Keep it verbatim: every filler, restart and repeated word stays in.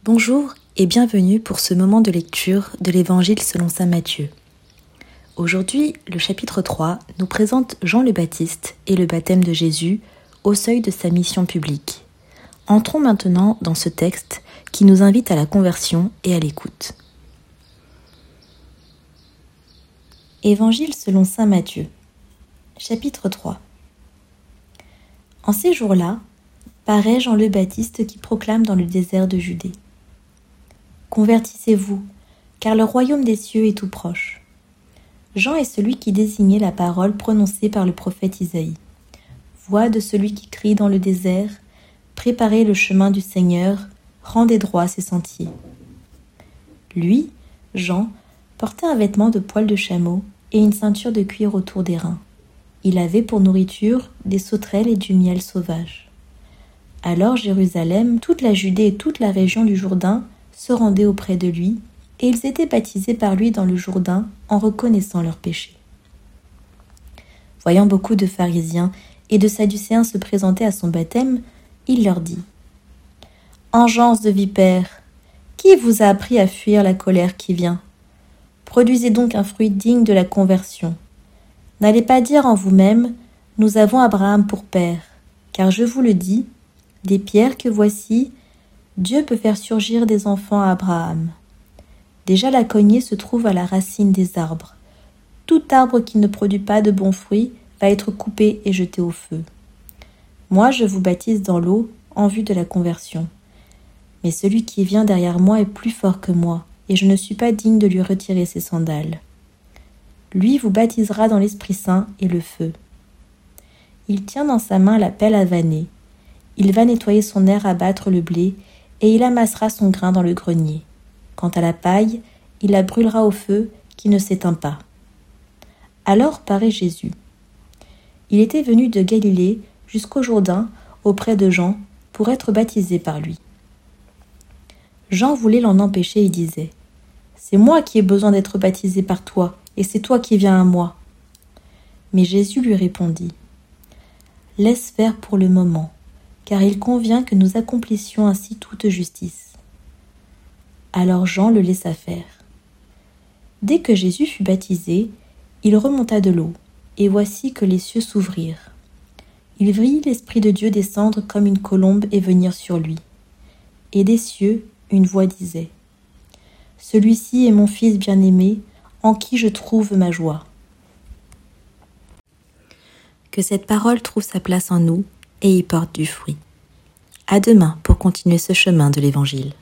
Bonjour et bienvenue pour ce moment de lecture de l'Évangile selon saint Matthieu. Aujourd'hui, le chapitre trois nous présente Jean le Baptiste et le baptême de Jésus au seuil de sa mission publique. Entrons maintenant dans ce texte qui nous invite à la conversion et à l'écoute. Évangile selon saint Matthieu, chapitre trois. En ces jours-là, paraît Jean le Baptiste qui proclame dans le désert de Judée. Convertissez-vous, car le royaume des cieux est tout proche. Jean est celui qui désignait la parole prononcée par le prophète Isaïe. Voix de celui qui crie dans le désert, préparez le chemin du Seigneur, rendez droit ses sentiers. Lui, Jean, portait un vêtement de poil de chameau et une ceinture de cuir autour des reins. Il avait pour nourriture des sauterelles et du miel sauvage. Alors Jérusalem, toute la Judée et toute la région du Jourdain se rendaient auprès de lui, et ils étaient baptisés par lui dans le Jourdain en reconnaissant leurs péchés. Voyant beaucoup de pharisiens et de sadducéens se présenter à son baptême, il leur dit : « Engeance de vipères, qui vous a appris à fuir la colère qui vient ? Produisez donc un fruit digne de la conversion. N'allez pas dire en vous-même : nous avons Abraham pour père, car je vous le dis, des pierres que voici, Dieu peut faire surgir des enfants à Abraham. Déjà la cognée se trouve à la racine des arbres. Tout arbre qui ne produit pas de bons fruits va être coupé et jeté au feu. Moi, je vous baptise dans l'eau en vue de la conversion. Mais celui qui vient derrière moi est plus fort que moi, et je ne suis pas digne de lui retirer ses sandales. Lui vous baptisera dans l'Esprit Saint et le feu. Il tient dans sa main la pelle à vanner. Il va nettoyer son aire à battre le blé, et il amassera son grain dans le grenier. Quant à la paille, il la brûlera au feu qui ne s'éteint pas. Alors paraît Jésus. Il était venu de Galilée jusqu'au Jourdain auprès de Jean pour être baptisé par lui. Jean voulait l'en empêcher et disait : « C'est moi qui ai besoin d'être baptisé par toi, et c'est toi qui viens à moi. » Mais Jésus lui répondit : « Laisse faire pour le moment, car il convient que nous accomplissions ainsi toute justice. » Alors Jean le laissa faire. Dès que Jésus fut baptisé, il remonta de l'eau, et voici que les cieux s'ouvrirent. Il vit l'Esprit de Dieu descendre comme une colombe et venir sur lui. Et des cieux, une voix disait : « Celui-ci est mon Fils bien-aimé, en qui je trouve ma joie. » Que cette parole trouve sa place en nous et y porte du fruit. À demain pour continuer ce chemin de l'Évangile.